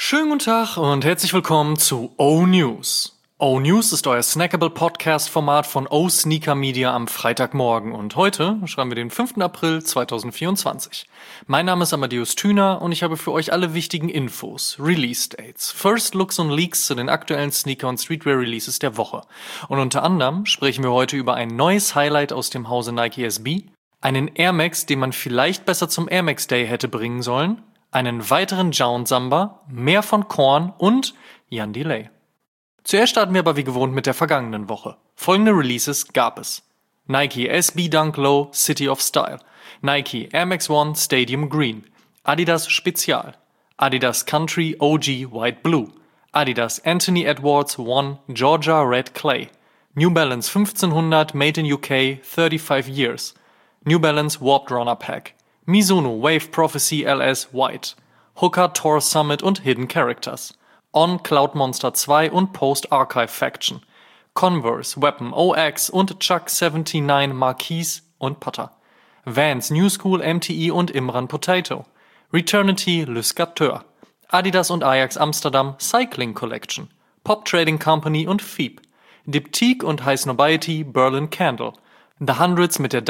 Schönen guten Tag und herzlich willkommen zu O-News. O-News ist euer snackable Podcast-Format von O-Sneaker Media am Freitagmorgen und heute schreiben wir den 5. April 2024. Mein Name ist Amadeus Thüner und ich habe für euch alle wichtigen Infos, Release-Dates, First Looks und Leaks zu den aktuellen Sneaker- und Streetwear-Releases der Woche. Und unter anderem sprechen wir heute über ein neues Highlight aus dem Hause Nike SB, einen Air Max, den man vielleicht besser zum Air Max Day hätte bringen sollen, einen weiteren Jound Samba, mehr von Korn und Jan Delay. Zuerst starten wir aber wie gewohnt mit der vergangenen Woche. Folgende Releases gab es: Nike SB Dunk Low City of Style, Nike Air Max One Stadium Green, Adidas Spezial, Adidas Country OG White Blue, Adidas Anthony Edwards One Georgia Red Clay, New Balance 1500 Made in UK 35 Years, New Balance Warped Runner Pack, Mizuno Wave Prophecy LS White, Hoka Tour Summit und Hidden Characters, On Cloud Monster 2 und Post Archive Faction, Converse Weapon OX und Chuck 79 Marquise und Putter, Vans New School MTE und Imran Potato, Returnity Le Scateur, Adidas und Ajax Amsterdam Cycling Collection, Pop Trading Company und Phoebe, Diptyque und High Snobiety Berlin Candle, The Hundreds mit der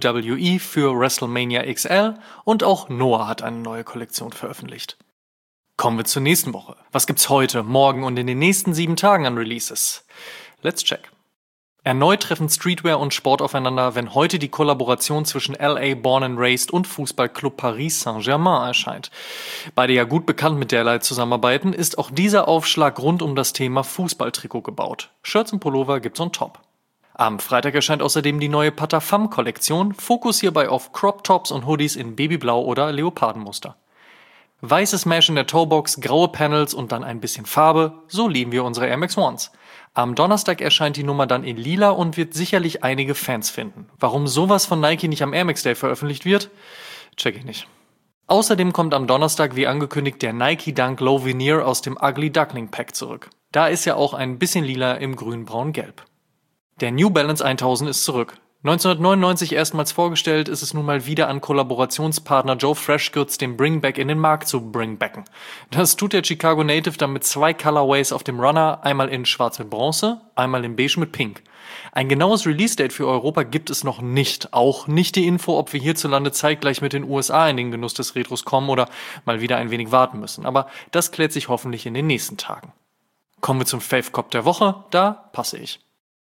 WWE für WrestleMania XL und auch Noah hat eine neue Kollektion veröffentlicht. Kommen wir zur nächsten Woche. Was gibt's heute, morgen und in den nächsten 7 Tagen an Releases? Let's check. Erneut treffen Streetwear und Sport aufeinander, wenn heute die Kollaboration zwischen LA Born and Raised und Fußballclub Paris Saint-Germain erscheint. Beide ja gut bekannt mit derlei zusammenarbeiten, ist auch dieser Aufschlag rund um das Thema Fußballtrikot gebaut. Shirts und Pullover gibt's on top. Am Freitag erscheint außerdem die neue Pata Femme Kollektion, Fokus hierbei auf Crop Tops und Hoodies in Babyblau oder Leopardenmuster. Weißes Mesh in der Toebox, graue Panels und dann ein bisschen Farbe, so lieben wir unsere Air Max Ones. Am Donnerstag erscheint die Nummer dann in lila und wird sicherlich einige Fans finden. Warum sowas von Nike nicht am Air Max Day veröffentlicht wird, check ich nicht. Außerdem kommt am Donnerstag wie angekündigt der Nike Dunk Low Veneer aus dem Ugly Duckling Pack zurück. Da ist ja auch ein bisschen lila im grün-braun-gelb. Der New Balance 1000 ist zurück. 1999 erstmals vorgestellt, ist es nun mal wieder an Kollaborationspartner Joe Freshgoods, den Bringback in den Markt zu bringbacken. Das tut der Chicago Native dann mit 2 Colorways auf dem Runner, einmal in schwarz mit Bronze, einmal in beige mit Pink. Ein genaues Release-Date für Europa gibt es noch nicht. Auch nicht die Info, ob wir hierzulande zeitgleich mit den USA in den Genuss des Retros kommen oder mal wieder ein wenig warten müssen. Aber das klärt sich hoffentlich in den nächsten Tagen. Kommen wir zum Fave Cop der Woche, da passe ich.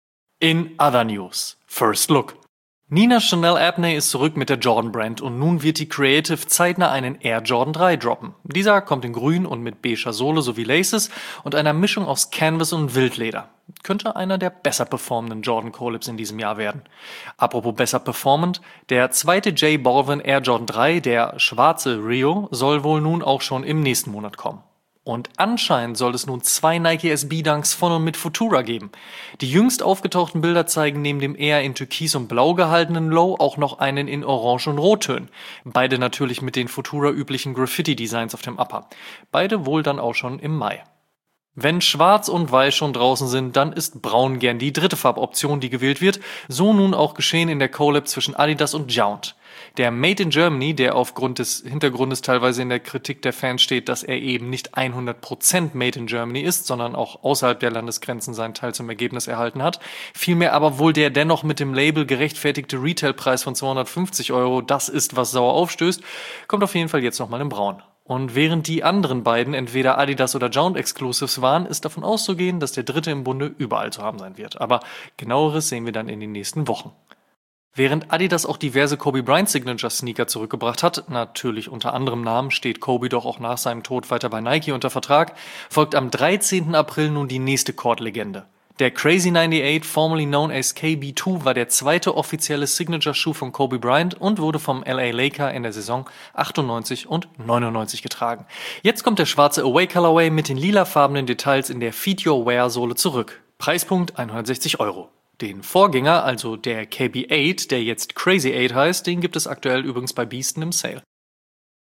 In other news, First Look. Nina Chanel Abney ist zurück mit der Jordan Brand und nun wird die Creative zeitnah einen Air Jordan 3 droppen. Dieser kommt in grün und mit beiger Sohle sowie Laces und einer Mischung aus Canvas und Wildleder. Könnte einer der besser performenden Jordan Collabs in diesem Jahr werden. Apropos besser performend, der zweite J Balvin Air Jordan 3, der schwarze Rio, soll wohl nun auch schon im nächsten Monat kommen. Und anscheinend soll es nun 2 Nike SB Dunks von und mit Futura geben. Die jüngst aufgetauchten Bilder zeigen neben dem eher in Türkis und Blau gehaltenen Low auch noch einen in Orange und Rottönen. Beide natürlich mit den Futura üblichen Graffiti-Designs auf dem Upper. Beide wohl dann auch schon im Mai. Wenn Schwarz und Weiß schon draußen sind, dann ist Braun gern die dritte Farboption, die gewählt wird. So nun auch geschehen in der Collab zwischen Adidas und Jound. Der Made in Germany, der aufgrund des Hintergrundes teilweise in der Kritik der Fans steht, dass er eben nicht 100% Made in Germany ist, sondern auch außerhalb der Landesgrenzen seinen Teil zum Ergebnis erhalten hat. Vielmehr aber wohl der dennoch mit dem Label gerechtfertigte Retailpreis von 250 €, das ist, was sauer aufstößt, kommt auf jeden Fall jetzt nochmal in Braun. Und während die anderen beiden entweder Adidas oder Jound Exclusives waren, ist davon auszugehen, dass der dritte im Bunde überall zu haben sein wird. Aber genaueres sehen wir dann in den nächsten Wochen. Während Adidas auch diverse Kobe Bryant Signature Sneaker zurückgebracht hat, natürlich unter anderem Namen, steht Kobe doch auch nach seinem Tod weiter bei Nike unter Vertrag, folgt am 13. April nun die nächste Court-Legende. Der Crazy 98, formerly known as KB2, war der zweite offizielle Signature-Schuh von Kobe Bryant und wurde vom LA Laker in der Saison 98 und 99 getragen. Jetzt kommt der schwarze Away Colorway mit den lilafarbenen Details in der Feed Your Wear Sohle zurück. Preispunkt 160 €. Den Vorgänger, also der KB8, der jetzt Crazy 8 heißt, den gibt es aktuell übrigens bei Beasten im Sale.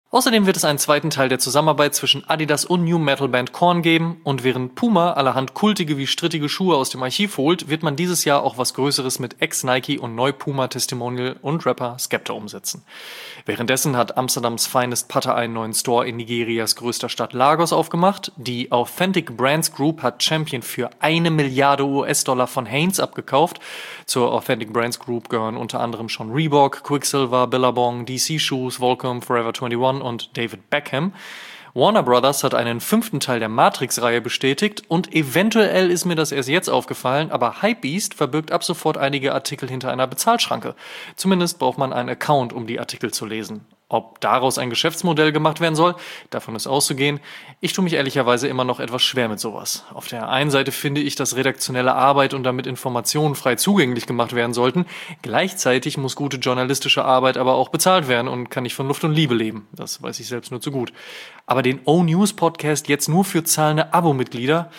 Außerdem wird es einen zweiten Teil der Zusammenarbeit zwischen Adidas und New Metal Band Korn geben und während Puma allerhand kultige wie strittige Schuhe aus dem Archiv holt, wird man dieses Jahr auch was Größeres mit Ex-Nike und Neu-Puma-Testimonial und Rapper Skepta umsetzen. Währenddessen hat Amsterdams Finest Putter einen neuen Store in Nigerias größter Stadt Lagos aufgemacht. Die Authentic Brands Group hat Champion für 1 Milliarde US-Dollar von Hanes abgekauft. Zur Authentic Brands Group gehören unter anderem schon Reebok, Quiksilver, Billabong, DC Shoes, Volcom, Forever 21 und David Beckham. Warner Brothers hat einen 5. Teil der Matrix-Reihe bestätigt und eventuell ist mir das erst jetzt aufgefallen, aber Hypebeast verbirgt ab sofort einige Artikel hinter einer Bezahlschranke. Zumindest braucht man einen Account, um die Artikel zu lesen. Ob daraus ein Geschäftsmodell gemacht werden soll, davon ist auszugehen. Ich tue mich ehrlicherweise immer noch etwas schwer mit sowas. Auf der einen Seite finde ich, dass redaktionelle Arbeit und damit Informationen frei zugänglich gemacht werden sollten. Gleichzeitig muss gute journalistische Arbeit aber auch bezahlt werden und kann nicht von Luft und Liebe leben. Das weiß ich selbst nur zu gut. Aber den O-News-Podcast jetzt nur für zahlende Abo-Mitglieder?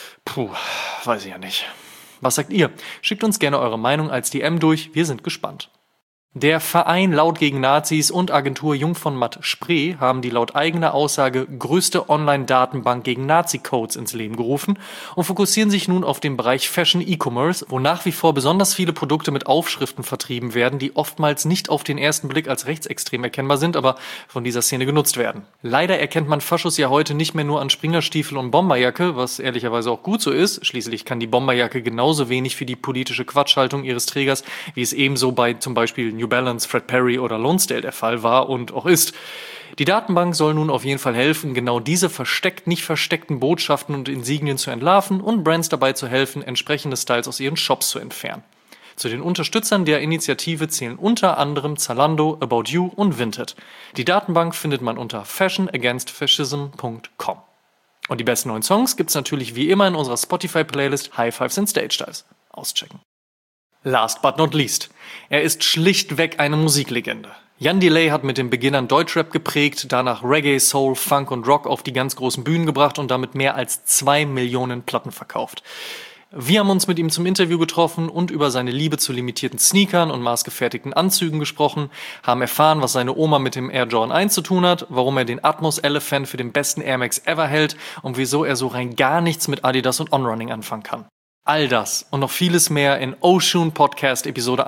Weiß ich ja nicht. Was sagt ihr? Schickt uns gerne eure Meinung als DM durch, wir sind gespannt. Der Verein Laut gegen Nazis und Agentur Jung von Matt Spree haben die laut eigener Aussage größte Online-Datenbank gegen Nazi-Codes ins Leben gerufen und fokussieren sich nun auf den Bereich Fashion E-Commerce, wo nach wie vor besonders viele Produkte mit Aufschriften vertrieben werden, die oftmals nicht auf den ersten Blick als rechtsextrem erkennbar sind, aber von dieser Szene genutzt werden. Leider erkennt man Faschos ja heute nicht mehr nur an Springerstiefel und Bomberjacke, was ehrlicherweise auch gut so ist. Schließlich kann die Bomberjacke genauso wenig für die politische Quatschhaltung ihres Trägers, wie es ebenso bei zum Beispiel New Balance, Fred Perry oder Lonsdale der Fall war und auch ist. Die Datenbank soll nun auf jeden Fall helfen, genau diese nicht versteckten Botschaften und Insignien zu entlarven und Brands dabei zu helfen, entsprechende Styles aus ihren Shops zu entfernen. Zu den Unterstützern der Initiative zählen unter anderem Zalando, About You und Vinted. Die Datenbank findet man unter fashionagainstfascism.com. Und die besten neuen Songs gibt's natürlich wie immer in unserer Spotify-Playlist High Fives and Stage Dives. Auschecken. Last but not least. Er ist schlichtweg eine Musiklegende. Jan Delay hat mit den Beginnern Deutschrap geprägt, danach Reggae, Soul, Funk und Rock auf die ganz großen Bühnen gebracht und damit mehr als 2 Millionen Platten verkauft. Wir haben uns mit ihm zum Interview getroffen und über seine Liebe zu limitierten Sneakern und maßgefertigten Anzügen gesprochen, haben erfahren, was seine Oma mit dem Air Jordan 1 zu tun hat, warum er den Atmos Elephant für den besten Air Max ever hält und wieso er so rein gar nichts mit Adidas und On-Running anfangen kann. All das und noch vieles mehr in Oshun Podcast Episode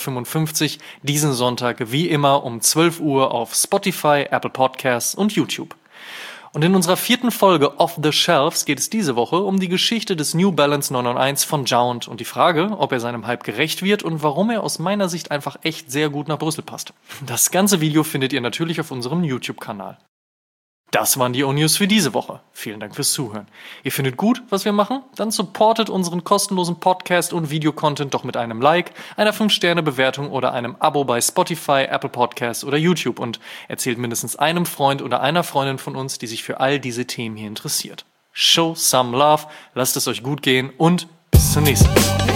155 diesen Sonntag wie immer um 12 Uhr auf Spotify, Apple Podcasts und YouTube. Und in unserer 4. Folge Off the Shelves geht es diese Woche um die Geschichte des New Balance 991 von Jount und die Frage, ob er seinem Hype gerecht wird und warum er aus meiner Sicht einfach echt sehr gut nach Brüssel passt. Das ganze Video findet ihr natürlich auf unserem YouTube-Kanal. Das waren die O-News für diese Woche. Vielen Dank fürs Zuhören. Ihr findet gut, was wir machen? Dann supportet unseren kostenlosen Podcast und Videocontent doch mit einem Like, einer 5-Sterne-Bewertung oder einem Abo bei Spotify, Apple Podcasts oder YouTube und erzählt mindestens einem Freund oder einer Freundin von uns, die sich für all diese Themen hier interessiert. Show some love, lasst es euch gut gehen und bis zum nächsten Mal.